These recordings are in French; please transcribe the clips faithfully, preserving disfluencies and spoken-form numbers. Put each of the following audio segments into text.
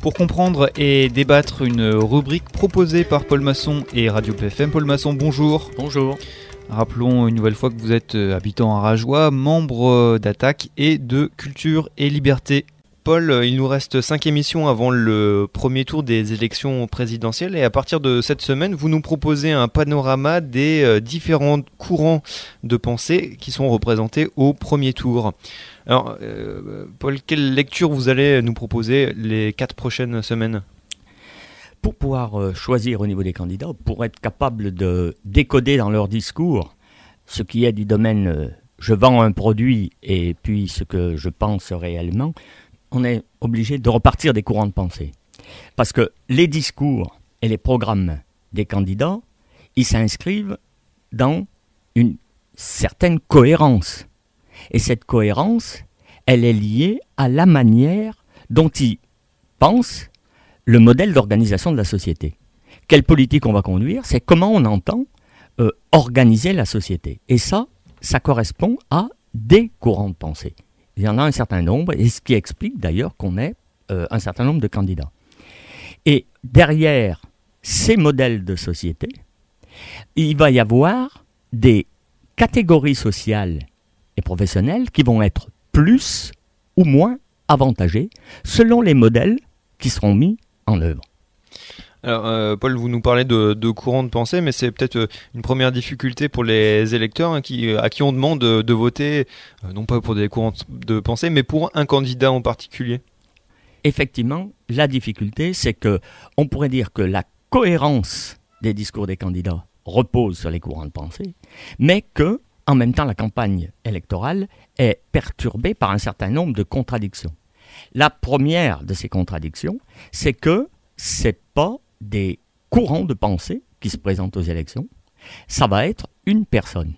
Pour comprendre et débattre, une rubrique proposée par Paul Masson et Radio P F M. Paul Masson, bonjour. Bonjour. Rappelons une nouvelle fois que vous êtes habitant à Rajoie, membre d'Attaque et de Culture et Liberté. Paul, il nous reste cinq émissions avant le premier tour des élections présidentielles et à partir de cette semaine, vous nous proposez un panorama des différents courants de pensée qui sont représentés au premier tour. Alors, euh, Paul, quelle lecture vous allez nous proposer les quatre prochaines semaines ? Pour pouvoir euh, choisir au niveau des candidats, pour être capable de décoder dans leur discours ce qui est du domaine euh, je vends un produit et puis ce que je pense réellement, on est obligé de repartir des courants de pensée. Parce que les discours et les programmes des candidats, ils s'inscrivent dans une certaine cohérence. Et cette cohérence, elle est liée à la manière dont ils pensent le modèle d'organisation de la société. Quelle politique on va conduire, c'est comment on entend euh, organiser la société. Et ça, ça correspond à des courants de pensée. Il y en a un certain nombre, et ce qui explique d'ailleurs qu'on ait euh, un certain nombre de candidats. Et derrière ces modèles de société, il va y avoir des catégories sociales et professionnelles qui vont être plus ou moins avantagées selon les modèles qui seront mis en œuvre. Alors, euh, Paul, vous nous parlez de, de courants de pensée, mais c'est peut-être une première difficulté pour les électeurs hein, qui, à qui on demande de, de voter, euh, non pas pour des courants de pensée, mais pour un candidat en particulier. Effectivement, la difficulté, c'est que on pourrait dire que la cohérence des discours des candidats repose sur les courants de pensée, mais que, en même temps, la campagne électorale est perturbée par un certain nombre de contradictions. La première de ces contradictions, c'est que c'est pas des courants de pensée qui se présentent aux élections, ça va être une personne.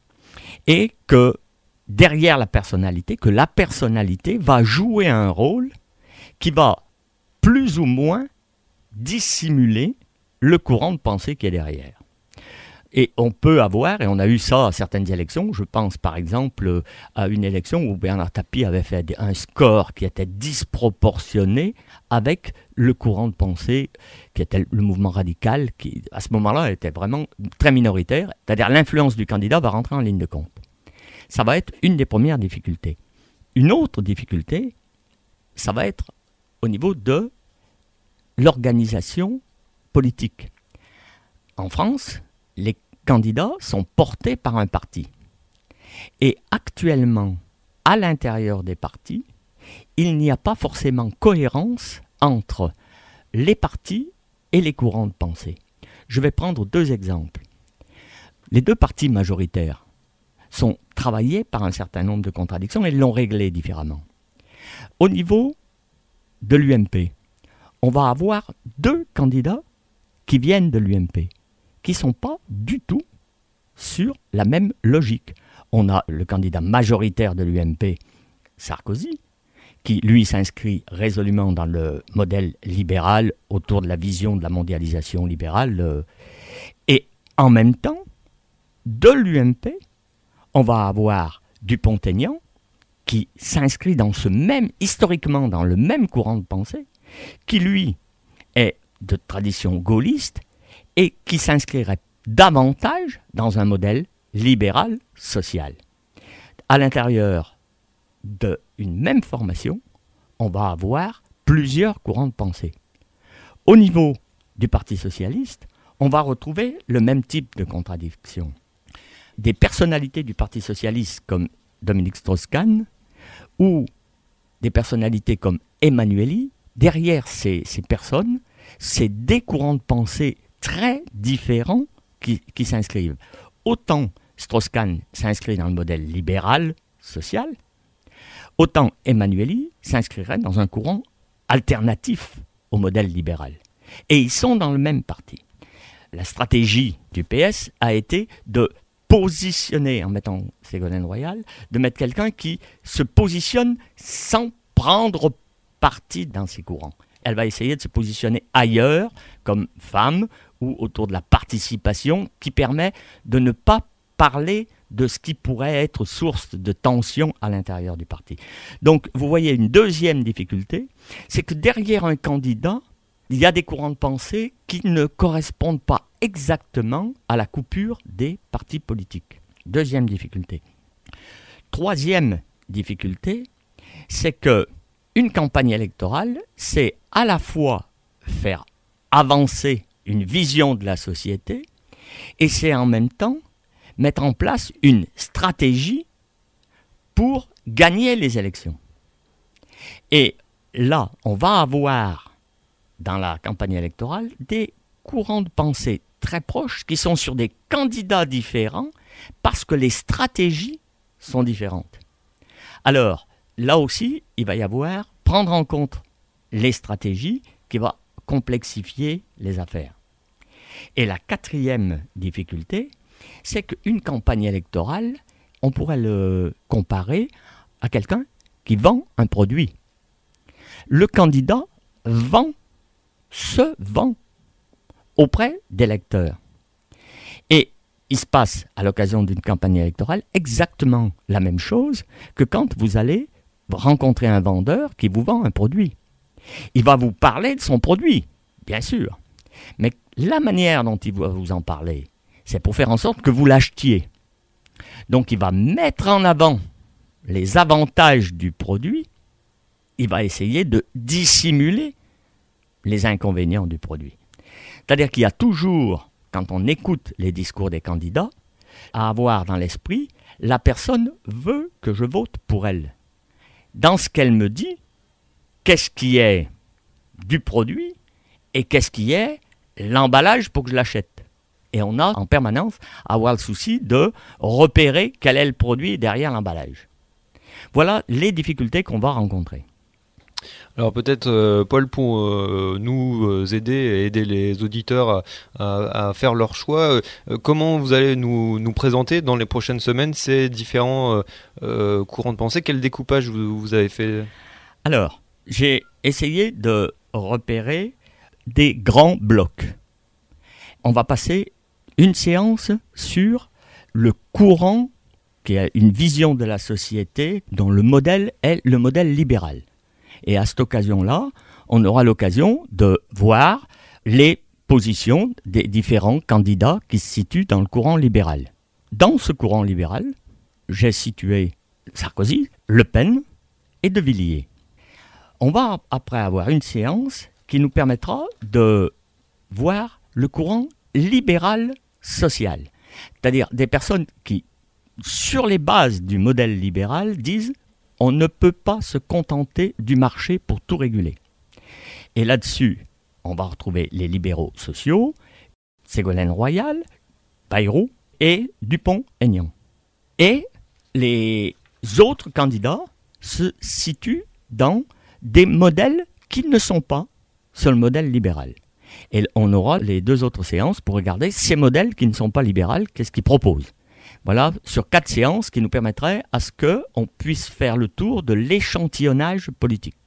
Et que derrière la personnalité, que la personnalité va jouer un rôle qui va plus ou moins dissimuler le courant de pensée qui est derrière. Et on peut avoir, et on a eu ça à certaines élections, je pense par exemple à une élection où Bernard Tapie avait fait un score qui était disproportionné avec le courant de pensée qui était le mouvement radical, qui à ce moment-là était vraiment très minoritaire, c'est-à-dire l'influence du candidat va rentrer en ligne de compte. Ça va être une des premières difficultés. Une autre difficulté, ça va être au niveau de l'organisation politique. En France, les candidats sont portés par un parti. Et actuellement, à l'intérieur des partis, il n'y a pas forcément cohérence entre les partis et les courants de pensée. Je vais prendre deux exemples. Les deux partis majoritaires sont travaillés par un certain nombre de contradictions et l'ont réglé différemment. Au niveau de l'U M P, on va avoir deux candidats qui viennent de l'U M P, qui ne sont pas du tout sur la même logique. On a le candidat majoritaire de l'U M P, Sarkozy, qui, lui, s'inscrit résolument dans le modèle libéral autour de la vision de la mondialisation libérale. Et en même temps, de l'U M P, on va avoir Dupont-Aignan, qui s'inscrit dans ce même, historiquement, dans le même courant de pensée, qui, lui, est de tradition gaulliste, et qui s'inscrirait davantage dans un modèle libéral social. À l'intérieur d'une même formation, on va avoir plusieurs courants de pensée. Au niveau du Parti socialiste, on va retrouver le même type de contradiction. Des personnalités du Parti socialiste comme Dominique Strauss-Kahn ou des personnalités comme Emmanuelli, derrière ces, ces personnes, c'est des courants de pensée très différents qui, qui s'inscrivent. Autant Strauss-Kahn s'inscrit dans le modèle libéral, social, autant Emmanuelli s'inscrirait dans un courant alternatif au modèle libéral. Et ils sont dans le même parti. La stratégie du P S a été de positionner, en mettant Ségolène Royal, de mettre quelqu'un qui se positionne sans prendre parti dans ces courants. Elle va essayer de se positionner ailleurs, comme femme, ou autour de la participation, qui permet de ne pas parler de ce qui pourrait être source de tension à l'intérieur du parti. Donc, vous voyez une deuxième difficulté, c'est que derrière un candidat, il y a des courants de pensée qui ne correspondent pas exactement à la coupure des partis politiques. Deuxième difficulté. Troisième difficulté, c'est que une campagne électorale, c'est à la fois faire avancer une vision de la société et c'est en même temps mettre en place une stratégie pour gagner les élections. Et là, on va avoir dans la campagne électorale des courants de pensée très proches qui sont sur des candidats différents parce que les stratégies sont différentes. Alors, là aussi, il va y avoir prendre en compte les stratégies qui va complexifier les affaires. Et la quatrième difficulté, c'est qu'une campagne électorale, on pourrait le comparer à quelqu'un qui vend un produit. Le candidat vend, se vend auprès des lecteurs. Et il se passe à l'occasion d'une campagne électorale exactement la même chose que quand vous allez rencontrer un vendeur qui vous vend un produit. Il va vous parler de son produit, bien sûr. Mais la manière dont il va vous en parler, c'est pour faire en sorte que vous l'achetiez. Donc il va mettre en avant les avantages du produit, il va essayer de dissimuler les inconvénients du produit. C'est-à-dire qu'il y a toujours, quand on écoute les discours des candidats, à avoir dans l'esprit, la personne veut que je vote pour elle. Dans ce qu'elle me dit, qu'est-ce qui est du produit et qu'est-ce qui est l'emballage pour que je l'achète. Et on a en permanence à avoir le souci de repérer quel est le produit derrière l'emballage. Voilà les difficultés qu'on va rencontrer. Alors peut-être, euh, Paul, pour euh, nous euh, aider et aider les auditeurs à, à, à faire leur choix, euh, comment vous allez nous, nous présenter dans les prochaines semaines ces différents euh, euh, courants de pensée? Quel découpage vous, vous avez fait? Alors, j'ai essayé de repérer des grands blocs. On va passer une séance sur le courant qui a une vision de la société dont le modèle est le modèle libéral. Et à cette occasion-là, on aura l'occasion de voir les positions des différents candidats qui se situent dans le courant libéral. Dans ce courant libéral, j'ai situé Sarkozy, Le Pen et De Villiers. On va après avoir une séance qui nous permettra de voir le courant libéral social. C'est-à-dire des personnes qui, sur les bases du modèle libéral, disent on ne peut pas se contenter du marché pour tout réguler. Et là-dessus, on va retrouver les libéraux sociaux, Ségolène Royal, Bayrou et Dupont-Aignan. Et les autres candidats se situent dans des modèles qui ne sont pas sur le modèle libéral. Et on aura les deux autres séances pour regarder ces modèles qui ne sont pas libéraux, qu'est-ce qu'ils proposent. Voilà, sur quatre séances qui nous permettraient à ce qu'on puisse faire le tour de l'échantillonnage politique.